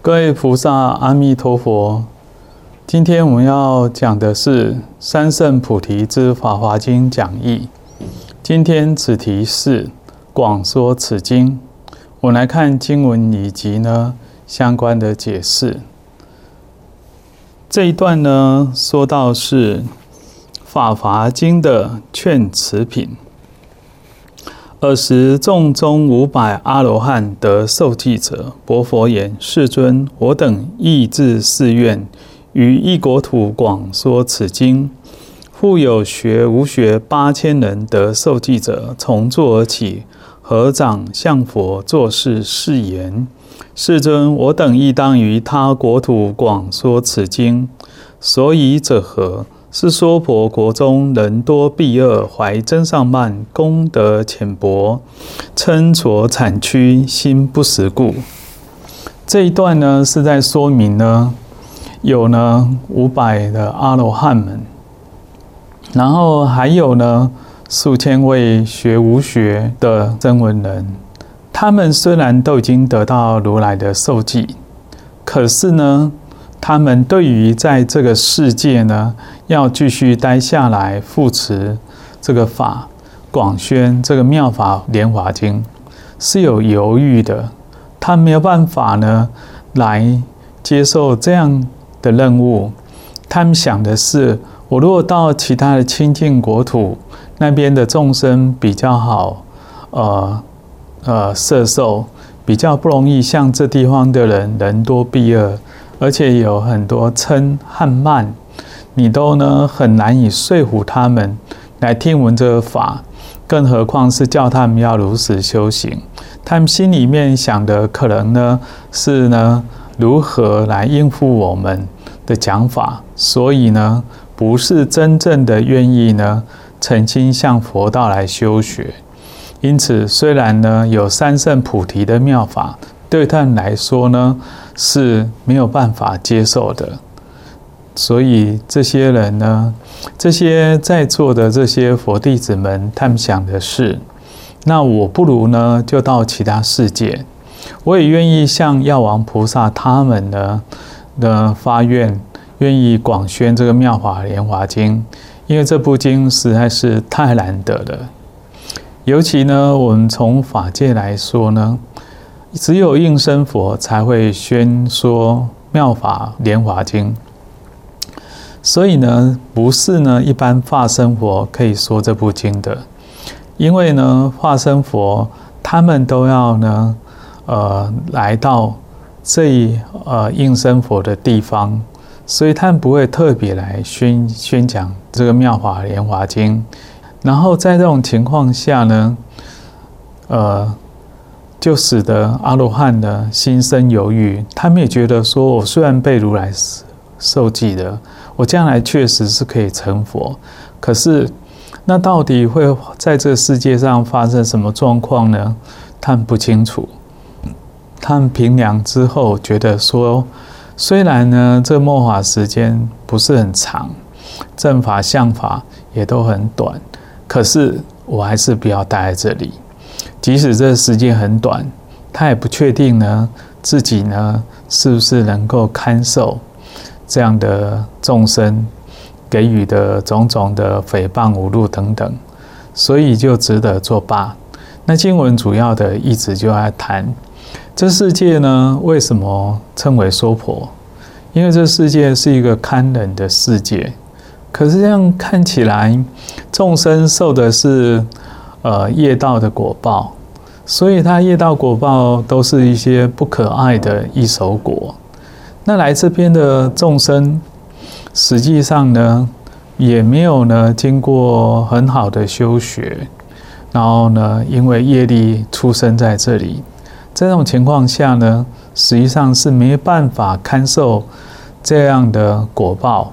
各位菩萨，阿弥陀佛。今天我们要讲的是三圣菩提之法华经讲义。今天此题是广说此经。我们来看经文以及相关的解释。这一段说到是法华经的劝词品。尔时众中500阿罗汉得受记者，薄佛言：世尊，我等亦至寺院，于异国土广说此经。复有学无学8000人得受记者，从座而起，合掌向佛作誓言：世尊，我等亦当于他国土广说此经。所以者何？是娑婆国中人多避恶，怀真上慢，功德浅薄，嗔浊谄曲，心不实故。这一段是在说明有500的阿罗汉们，然后还有数千位学无学的声闻人，他们虽然都已经得到如来的受记，可是他们对于在这个世界要继续待下来护持这个法，广宣这个妙法莲华经是有犹豫的。他没有办法来接受这样的任务。他们想的是，我如果到其他的清净国土，那边的众生比较好摄受，比较不容易像这地方的人多避恶，而且有很多嗔和慢，你都很难以说服他们来听闻这个法，更何况是叫他们要如实修行。他们心里面想的可能是如何来应付我们的讲法，所以不是真正的愿意诚心向佛道来修学。因此虽然有三圣菩提的妙法，对他们来说是没有办法接受的。所以这些人这些在座的这些佛弟子们，他们想的是，那我不如就到其他世界，我也愿意像药王菩萨他们的发愿，愿意广宣这个妙法莲华经，因为这部经实在是太难得了。尤其我们从法界来说只有应身佛才会宣说妙法莲华经，所以不是一般化身佛可以说这部经的。因为化身佛他们都要来到这应身佛的地方，所以他们不会特别来宣讲这个妙法莲华经。然后在这种情况下就使得阿罗汉心生犹豫。他们也觉得说，我虽然被如来受记了，我将来确实是可以成佛，可是那到底会在这个世界上发生什么状况呢？他们不清楚。他们评量之后觉得说，虽然这末法时间不是很长，正法相法也都很短，可是我还是不要待在这里。即使这时间很短，他也不确定自己是不是能够堪受这样的众生给予的种种的诽谤侮辱等等，所以就只得作罢。那经文主要的意思就在谈这世界为什么称为娑婆？因为这世界是一个堪忍的世界，可是这样看起来众生受的是业道的果报，所以他业道果报都是一些不可爱的异熟果。那来这边的众生实际上也没有经过很好的修学，然后因为业力出生在这里，在这种情况下实际上是没办法堪受这样的果报。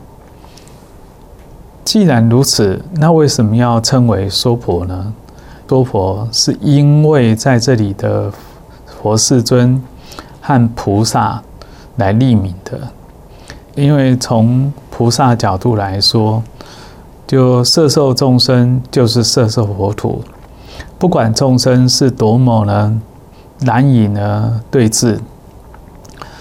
既然如此，那为什么要称为娑婆呢？娑婆是因为在这里的佛世尊和菩萨来立名的。因为从菩萨角度来说，就摄受众生就是摄受佛土，不管众生是多么难以对治，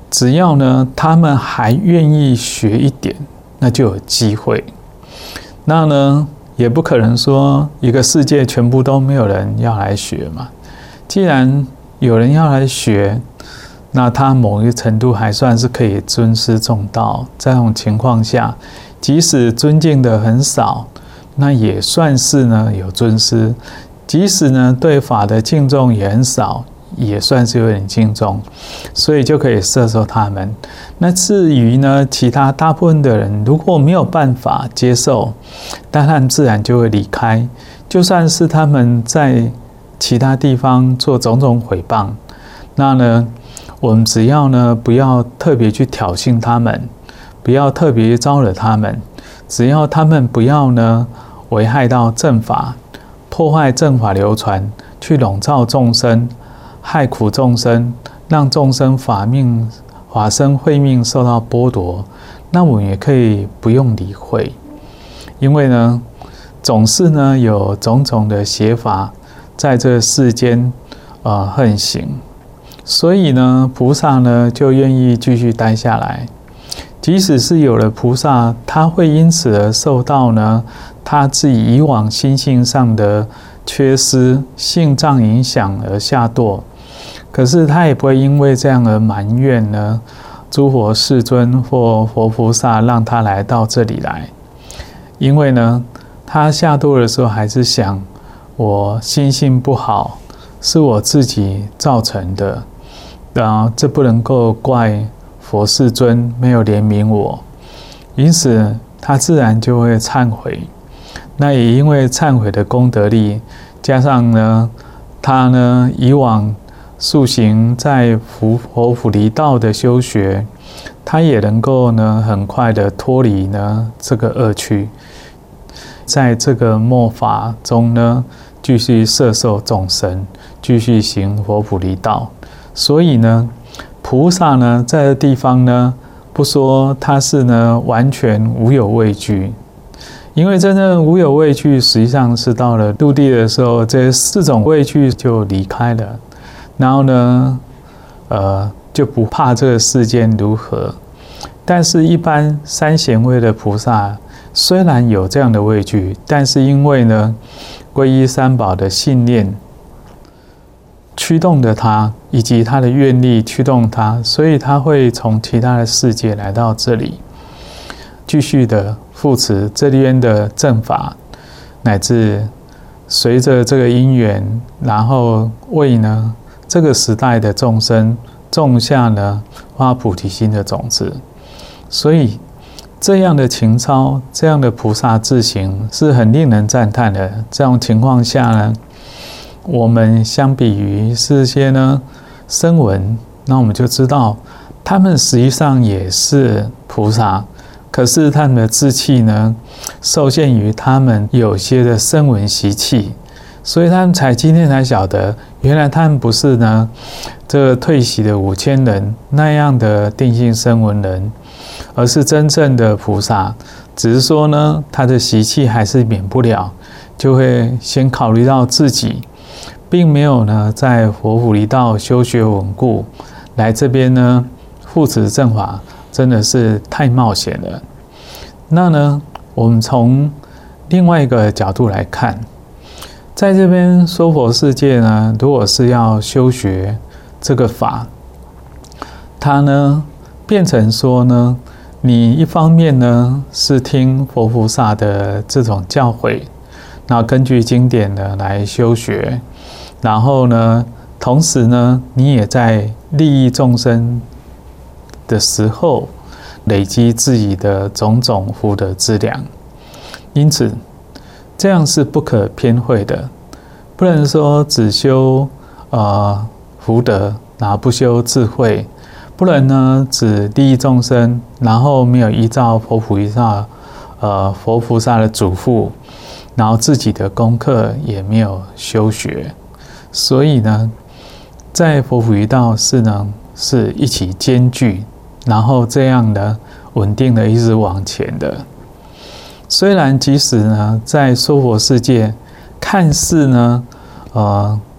只要呢他们还愿意学一点，那就有机会。那呢也不可能说一个世界全部都没有人要来学嘛。既然有人要来学，那他某一个程度还算是可以尊师重道。在这种情况下，即使尊敬的很少，那也算是呢有尊师；即使呢对法的敬重也很少，也算是有点敬重，所以就可以摄受他们。那至于呢其他大部分的人如果没有办法接受，但他们自然就会离开。就算是他们在其他地方做种种毁谤，那呢我们只要呢不要特别去挑衅他们，不要特别招惹他们，只要他们不要呢危害到正法，破坏正法流传，去笼罩众生，害苦众生，让众生法身慧命受到剥夺，那我们也可以不用理会。因为呢总是呢有种种的邪法在这世间横行，所以呢菩萨呢就愿意继续待下来。即使是有了菩萨，他会因此而受到呢他自己以往心性上的缺失性障影响而下堕，可是他也不会因为这样而埋怨呢诸佛世尊或佛菩萨让他来到这里来。因为呢他下堕的时候还是想，我心性不好是我自己造成的，这不能够怪佛世尊没有怜悯我，因此他自然就会忏悔。那也因为忏悔的功德力，加上呢他呢以往塑行在佛法离道的修学，他也能够呢很快的脱离呢这个恶趣，在这个末法中呢继续摄受众生，继续行佛法离道。所以呢菩萨呢在这地方呢不说他是呢完全无有畏惧，因为真正无有畏惧实际上是到了入地的时候，这4种畏惧就离开了，然后呢就不怕这个世间如何。但是一般三贤位的菩萨虽然有这样的畏惧，但是因为呢皈依三宝的信念驱动着他，以及他的愿力驱动他，所以他会从其他的世界来到这里，继续的扶持这边的正法，乃至随着这个因缘，然后为呢这个时代的众生种下呢发菩提心的种子。所以这样的情操，这样的菩萨志行是很令人赞叹的。这种情况下呢，我们相比于这些呢声闻，那我们就知道他们实际上也是菩萨，可是他们的志气呢受限于他们有些的声闻习气，所以他们今天才晓得，原来他们不是呢这个退席的5000人那样的定性声闻人，而是真正的菩萨。只是说呢他的习气还是免不了，就会先考虑到自己并没有呢在佛法离道修学稳固，来这边呢护持正法真的是太冒险了。那呢我们从另外一个角度来看，在这边说佛世界呢，如果是要修学这个法，它呢变成说呢，你一方面呢是听佛菩萨的这种教诲，那根据经典呢来修学，然后呢同时呢你也在利益众生的时候累积自己的种种福德资粮。因此这样是不可偏废的，不能说只修福德，然后不修智慧，不能呢只利益众生，然后没有依照佛菩萨的嘱咐，然后自己的功课也没有修学。所以呢在佛法离道是一起兼具，然后这样呢稳定的一直往前的。虽然即使呢在娑婆世界看似呢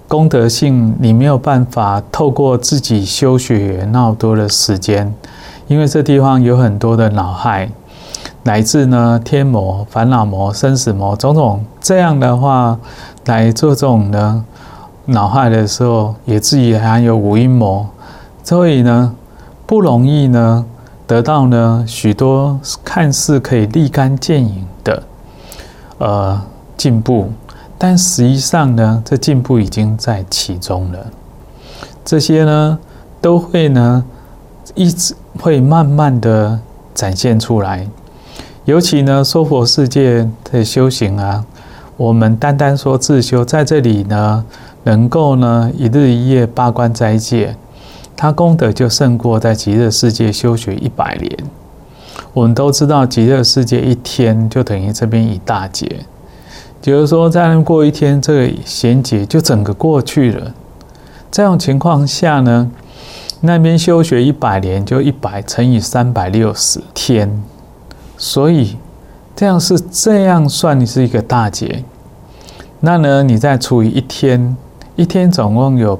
功德性你没有办法透过自己修学那么多的时间，因为这地方有很多的恼害，乃至呢天魔、烦恼魔、生死魔种种，这样的话来做这种呢恼害的时候，也自己还有五阴魔，所以呢不容易呢得到呢许多看似可以立竿见影的进步，但实际上呢这进步已经在其中了。这些呢都会呢一直会慢慢的展现出来。尤其呢娑婆世界的修行啊，我们单单说自修，在这里呢能够呢一日一夜八关斋戒，它功德就胜过在极乐世界修学100年。我们都知道极乐世界一天就等于这边一大劫，就是说再过一天，这个闲劫就整个过去了。这种情况下呢，那边修学100年，就100乘以360天，所以这样算是一个大劫。那呢，你再除以一天，一天总共有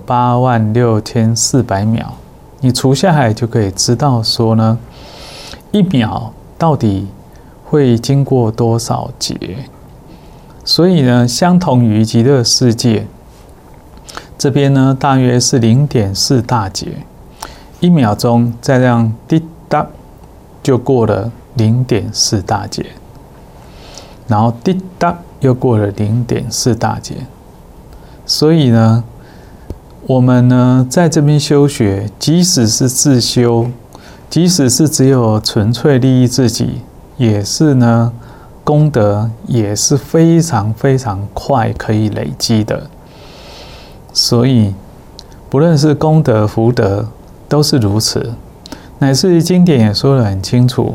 86400秒，你除下来就可以知道说呢，一秒到底会经过多少劫。所以呢，相同于极乐世界这边呢，大约是0.4大劫，一秒钟再这样滴答就过了0.4大劫，然后滴答又过了0.4大劫。所以呢，我们呢在这边修学，即使是自修，即使是只有纯粹利益自己，也是呢功德也是非常非常快可以累积的。所以不论是功德福德都是如此，乃至于经典也说得很清楚，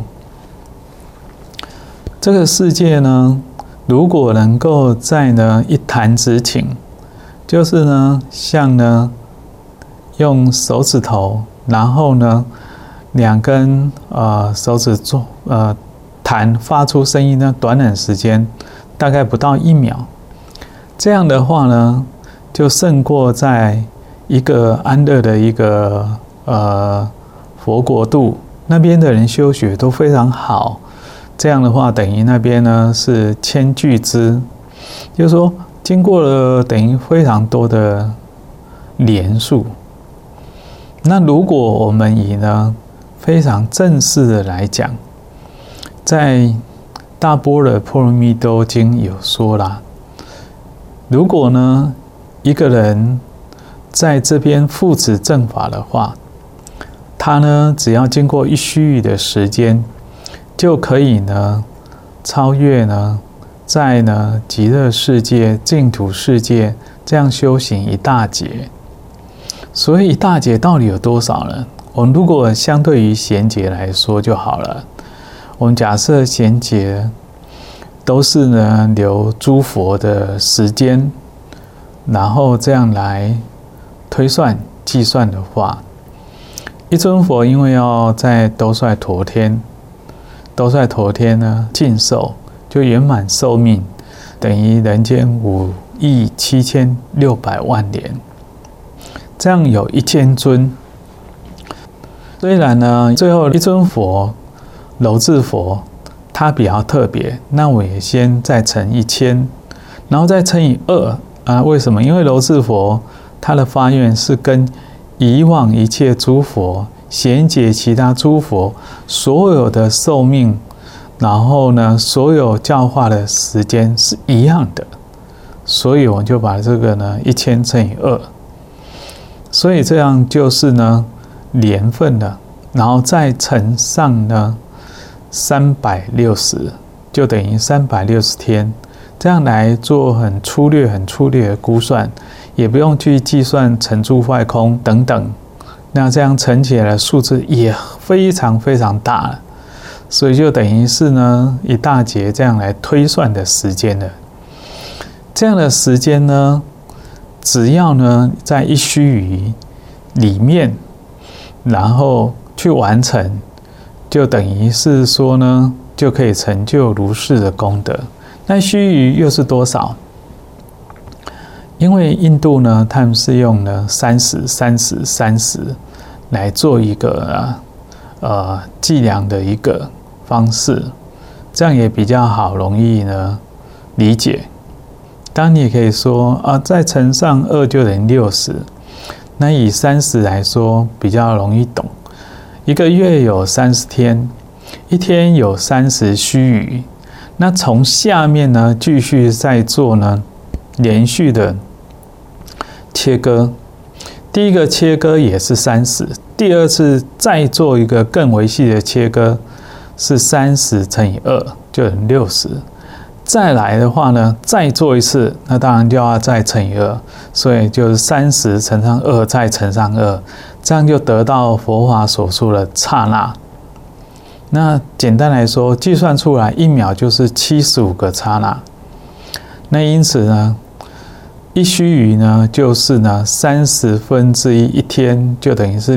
这个世界呢，如果能够在呢一弹指顷，就是呢像呢用手指头，然后呢2根手指做弹发出声音呢，短短时间大概不到1秒，这样的话呢，就胜过在一个安乐的一个佛国度，那边的人修学都非常好。这样的话，等于那边呢是千俱胝，就是说经过了等于非常多的年数。那如果我们以呢非常正式的来讲，在《大般若波罗蜜多经》有说啦，如果呢一个人在这边复持正法的话，他呢只要经过一须臾的时间，就可以呢超越呢在呢极乐世界、净土世界这样修行一大劫。所以一大劫到底有多少呢？我们如果相对于闲劫来说就好了。我们假设闲劫都是呢留诸佛的时间，然后这样来推算计算的话，一尊佛因为要在兜率陀天，兜率陀天呢尽寿，就圆满寿命，等于人间5亿7600万年，这样有1000尊。虽然呢最后一尊佛楼至佛它比较特别，那我也先再乘1000，然后再乘以2为什么？因为楼至佛他的发愿是跟以往一切诸佛贤解其他诸佛所有的寿命，然后呢所有教化的时间是一样的，所以我就把这个呢1000乘以2，所以这样就是呢年份了，然后再乘上呢360，就等于360天，这样来做很粗略的估算，也不用去计算乘住坏空等等，那这样乘起来的数字也非常非常大了，所以就等于是呢一大劫这样来推算的时间了。这样的时间呢，只要呢在一须臾里面，然后去完成，就等于是说呢就可以成就如是的功德。那须臾又是多少？ 因为印度呢，他们是用呢30、30、30来做一个计量的一个方式，这样也比较好容易呢理解。当然你也可以说再乘上2就等于60，那以30来说比较容易懂。一个月有30天，一天有30须臾，那从下面呢继续再做呢连续的切割。第一个切割也是30，第二次再做一个更微细的切割是30乘以2就等于60。再来的话呢，再做一次，那当然就要再乘以2，所以就是30乘上2再乘上2，这样就得到佛法所说的刹那。那简单来说，计算出来1秒就是75个刹那。那因此呢，1须臾呢就是呢1/30一天，就等于是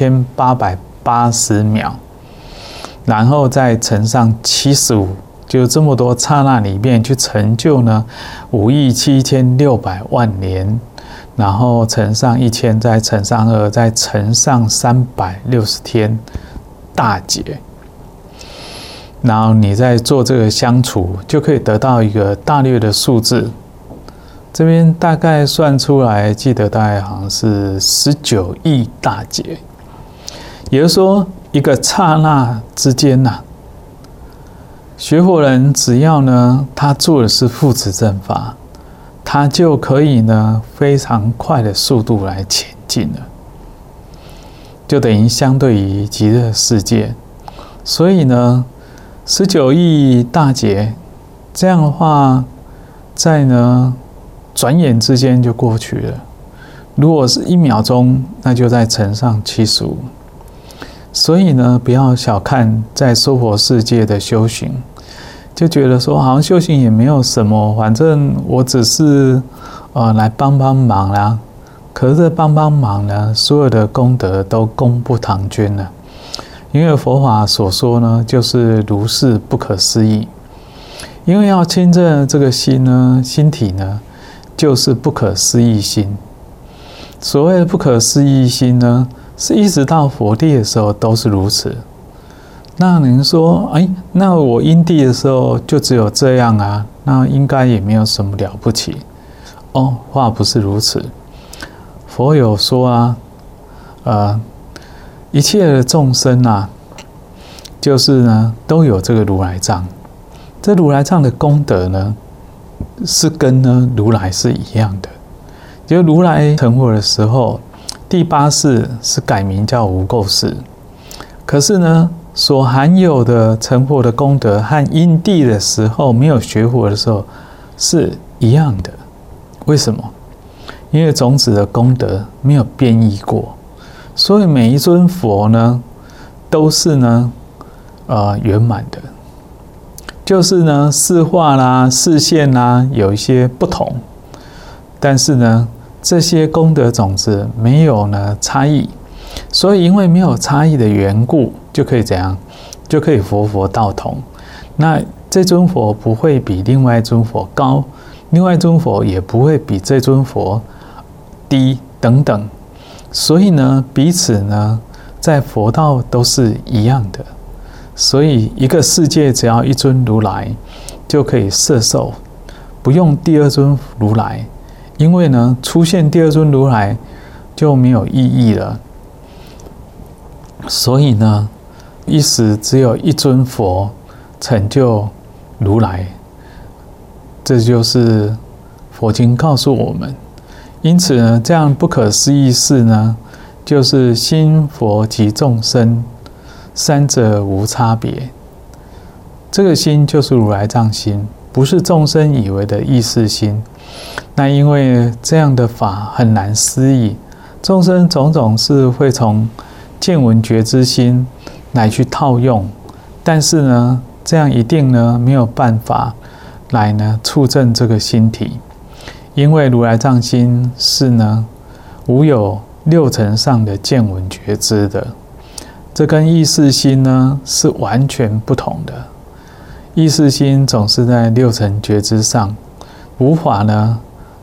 2880秒，然后再乘上75。就这么多刹那里面去成就呢576,000,000年，然后乘上1000，再乘上2，再乘上360天大劫，然后你再做这个相除，就可以得到一个大略的数字。这边大概算出来，记得大概好像是19亿大劫，也就是说一个刹那之间学佛人只要呢，他做的是父子正法，他就可以呢非常快的速度来前进了，就等于相对于极乐世界。所以呢，19亿大劫，这样的话，在呢转眼之间就过去了。如果是1秒钟，那就再乘上75。所以呢，不要小看在娑婆世界的修行，就觉得说好像修行也没有什么，反正我只是来帮帮忙啦。可是这帮帮忙呢，所有的功德都功不唐捐了，因为佛法所说呢，就是如是不可思议。因为要亲证这个心呢，心体呢，就是不可思议心。所谓的不可思议心呢，是一直到佛地的时候都是如此。那您说，那我因地的时候就只有这样啊？那应该也没有什么了不起。话不是如此。佛有说一切的众生就是呢都有这个如来藏。这如来藏的功德呢，是跟呢如来是一样的。就如来成佛的时候，第8世是改名叫无垢世，可是呢，所含有的成佛的功德和因地的时候没有学佛的时候是一样的。为什么？因为种子的功德没有变异过，所以每一尊佛呢，都是呢，圆满的。就是呢，视化啦、视线啦，有一些不同，但是呢，这些功德种子没有呢差异，所以因为没有差异的缘故，就可以怎样？就可以佛道同。那这尊佛不会比另外一尊佛高，另外一尊佛也不会比这尊佛低等等。所以呢，彼此呢，在佛道都是一样的。所以一个世界只要一尊如来，就可以摄受，不用第二尊如来。因为呢，出现第二尊如来就没有意义了。所以呢，一时只有一尊佛成就如来，这就是佛经告诉我们。因此呢，这样不可思议事呢，就是心佛及众生三者无差别。这个心就是如来藏心，不是众生以为的意识心。那因为这样的法很难思议，众生种种是会从见闻觉知心来去套用，但是呢，这样一定呢没有办法来呢触证这个心体，因为如来藏心是呢无有6层上的见闻觉知的，这跟意识心呢是完全不同的。意识心总是在6层觉知上，无法呢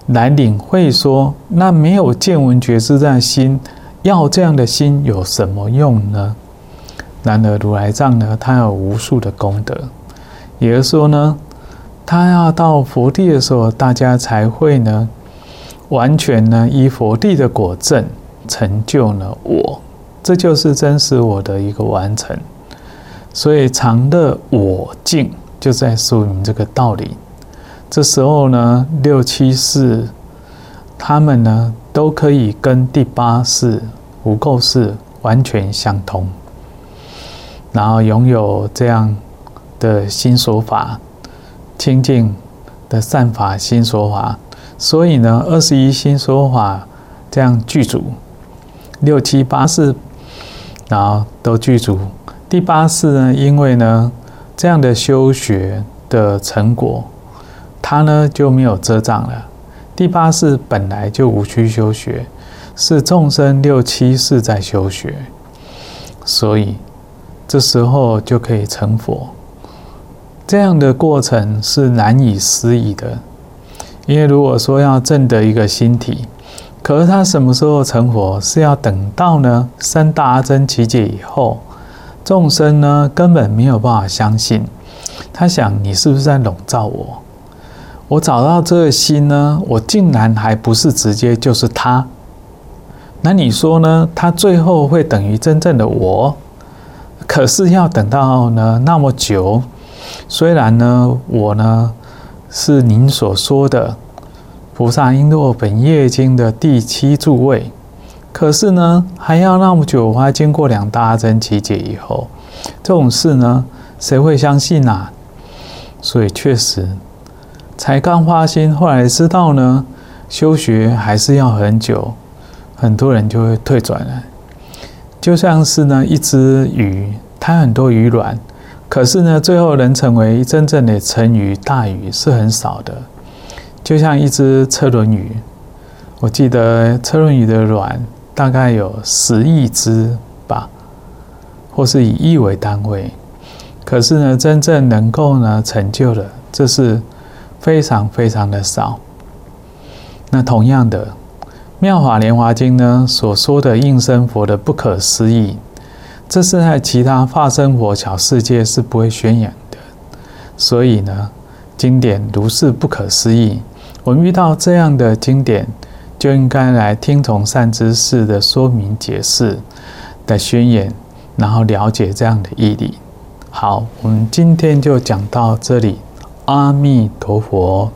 来领会说，那没有见闻觉知这样的心，要这样的心有什么用呢？然而如来藏呢，他有无数的功德，也就是说呢，他要到佛地的时候，大家才会呢，完全呢依佛地的果证成就呢我，这就是真实我的一个完成。所以常乐我净就在说明这个道理。这时候呢，六七世他们呢都可以跟第八世无垢世完全相通，然后拥有这样的心所法，清净的善法心所法。所以呢，21心所法这样具足，六七八世然后都具足。第八世呢，因为呢这样的修学的成果，它呢就没有遮障了。第八世本来就无需修学，是众生六七世在修学，所以这时候就可以成佛。这样的过程是难以思议的，因为如果说要证得一个心体，可是他什么时候成佛？是要等到呢三大阿僧祇劫以后，众生呢根本没有办法相信，他想你是不是在笼罩我？我找到这个心呢，我竟然还不是直接就是他，那你说呢？他最后会等于真正的我？可是要等到呢那么久，虽然呢我呢是您所说的菩萨璎珞本业经的第7住位，可是呢还要那么久，还经过2大阿僧祇劫以后，这种事呢谁会相信啊？所以确实才刚发心，后来知道呢修学还是要很久，很多人就会退转了。就像是呢一只鱼，它很多鱼卵，可是呢最后能成为真正的成鱼大鱼是很少的。就像一只车轮鱼，我记得车轮鱼的卵大概有10亿只吧，或是以亿为单位，可是呢真正能够呢成就的，这是非常非常的少。那同样的，妙法莲华经呢所说的应身佛的不可思议，这是在其他化身佛小世界是不会宣扬的。所以呢经典如是不可思议，我们遇到这样的经典，就应该来听从善知识的说明解释的宣言，然后了解这样的义理。好，我们今天就讲到这里。阿弥陀佛。